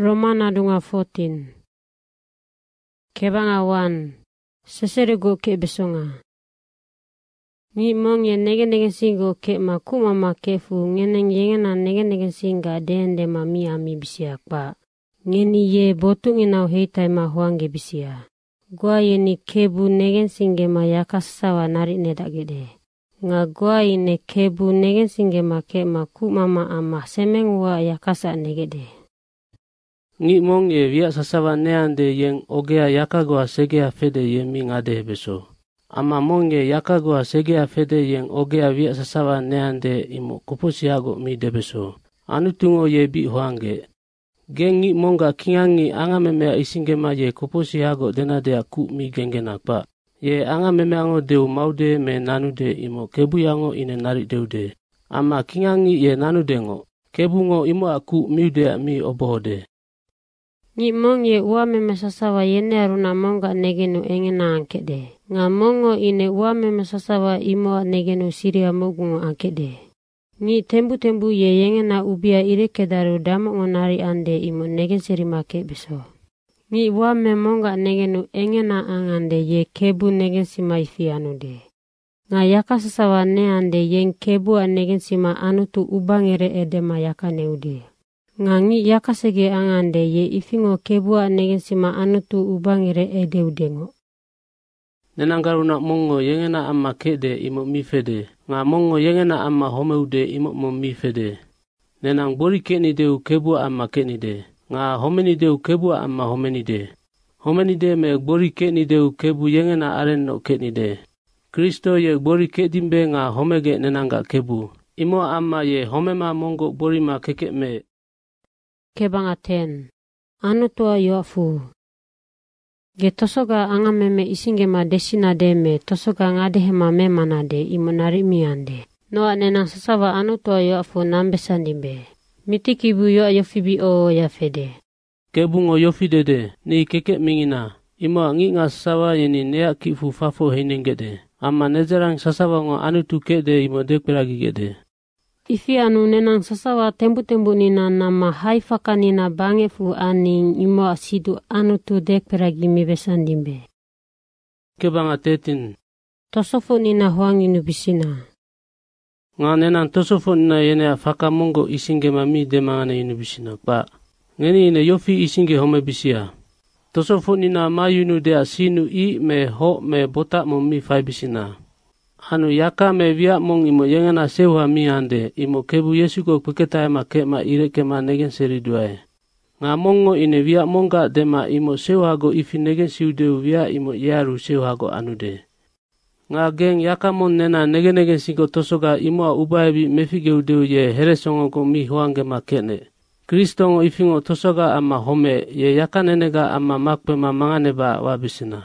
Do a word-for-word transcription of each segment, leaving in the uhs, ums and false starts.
Romana dunga fourteen. Kebanga one. Seserego ke besonga. Ngi mong ye nege nege singo ke ma kuma ma kefu ngeneng yengena nege nege singa dende ma mi ami bisia pa. Ngeni ye botu nginau heitai ma huange bisia. Gua ye ni kebu negen singe ma yakasawa nari nedagede. Nga gua ine kebu negen singe ma ke ma kuma ma ama semeng wa yakasa negede. Ngi mong ye via sasawa neande yeng ogea yakagwa segea fede ye mi ngade beso. Ama mong ye yakagwa segea fede yeng ogea via sasawa neande imo kuposiago mi debeso. Anutungo ye bi huange. Geng ngi monga kingangi anga memea isingema ye kuposiago denadea ku mi gengena pa. Ye anga memeango deu maude me nanude imo kebuyango ine nari deude. Ama kingangi ye nanudengo. Kebungo imo aku miude mi obohode. Ngi mong ye ua meme sasawa yene aruna monga negenu engena ankede. Nga mongo ine ua meme sasawa imo negenu siria mogungo ankede. Ngi tembu tembu ye yengena ubia ire kedaru damo ngonari ande imo negen serima ke beso. Ngi ua me monga negenu engena angande ye kebu negen sima ifi anude. Nga yaka sasawa ne ande yeng kebu a negen sima anutu ubangere edema yaka neude. Nga ngi yaka sege angande ye ifingo kebua negen sima anutu ubangire edeudengo. Nenanggaruna mongo yengena amma kede imo mifede. Nga mongo yengena amma homeude imo mo mifede. Nenang bori keni deu kebua amma keni de. Nga homeni deu kebua amma homeni de. Homeni de me bori keni deu kebu yengena areno keni de. Kristo ye bori kedimbe nga homege nenangga kebu. Imo amma ye homema mongo borima keke me. Kebanga ten. Anu tua yofu. Ge tosoga anga meme isingema desina deme tosoga ngadehema memana de imonari miande. Noa nenang sasawa anu tua yofu nambesandimbe. Mitikibu yo yofibi o ya fede. Kebungo yofi dede ni keke mingina. Imo ngi nga sasawa yeni nea kifu fafo heinengede. Ama nezerang sasawa ngo anu tukede imo dekperagi gede. Ifi anu nenang sasawa tembu-tembu nina nama haifaka nina bangefu aning imo asidu anu tu dekperagi mibesandimbe. Kebanga thirteen. Tosofo nina huangi nubisina. Nga nenang tosofo nina yene faka mongo isinge mami demangane inubisina pa. Ngeni ine yofi isinge home bisia. Tosofo nina mayunu dea sinu i me ho me bota mo mi fai bisina. Anu yaka me via mong imo yengena sewa mi ande imo kebu Yesu ko peketa ema kema ire kema negen seri duae. Nga mongo ine via monga dema imo sewa go ifi negen siudeu via imo yaru sewa go anude. Nga geng yaka mon nena negen negen singo tosoga imo a ubaebi mefige udeu ye heresongo go mi huange ma kene. Kristongo ifingo tosoga ama home ye yaka nenega ama makpema manganeba wabisina.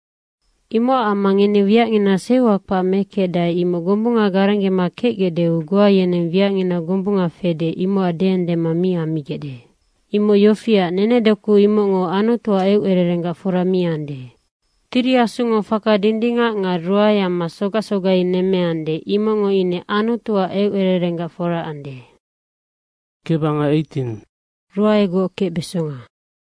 Imo amangene via ngina sewa pa meke da imo gombunga garange ma kege deu gua yene via ngina gombunga fede imo adende mami amigede. Imo yofia nene deku imo ngo anu tua eu ererenga fora miande. Tiri asungo faka dindinga nga rua ya masoga soga ineme ande imo ngo ine anu tua eu ererenga fora ande. Kebanga eighteen. Rua ego ke besonga.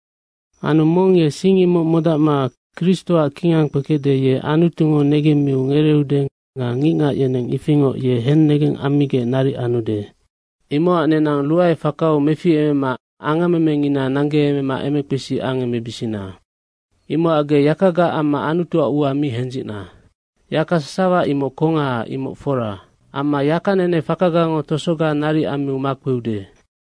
Anu mong ye singi mo moda ma Kristo a kingang pekede ye anu tungo nege miu ngereude nga nginga yeneng ifingo ye hen negeng amige nari anude. Imo a nenang luai fakao mefi eme ma anga memengina nange eme ma eme pesi ange mebisina. Imo age yakaga ama anu tua ua mi henzina. Yaka sasawa imo konga imo fora. Ama yaka nene fakagango tosoga nari amiu makweude.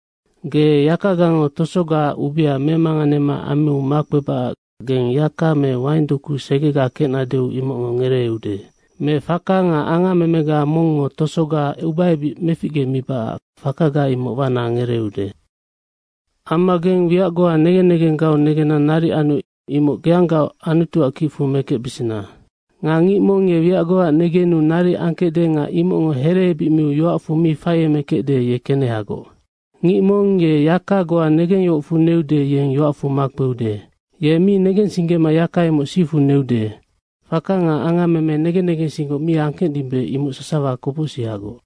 Ge yakagango tosoga ubia memanganema amiu makweba geng yaka me wainduku segega kena deu imo ngereude. Me fakanga anga memega mongo tosoga ubaibi mefige miba fakaga imo wana ngereude. Amma geng viagoa nege nege ngau negena nari anu imo geanga anu tua kifu meke bisina. Nga ngi monge viagoa negenu nari anke de nga imo ngo herebi miu yoafu mi faye meke de ye kene hago. Ngi monge yaka goa negen yoafu neude yeng yoafu makbeude. Ye mi negen singe ma yaka imo sifu neude. Faka nga anga meme negen negen singo mi anke dimbe imo sasawa kupusi hago.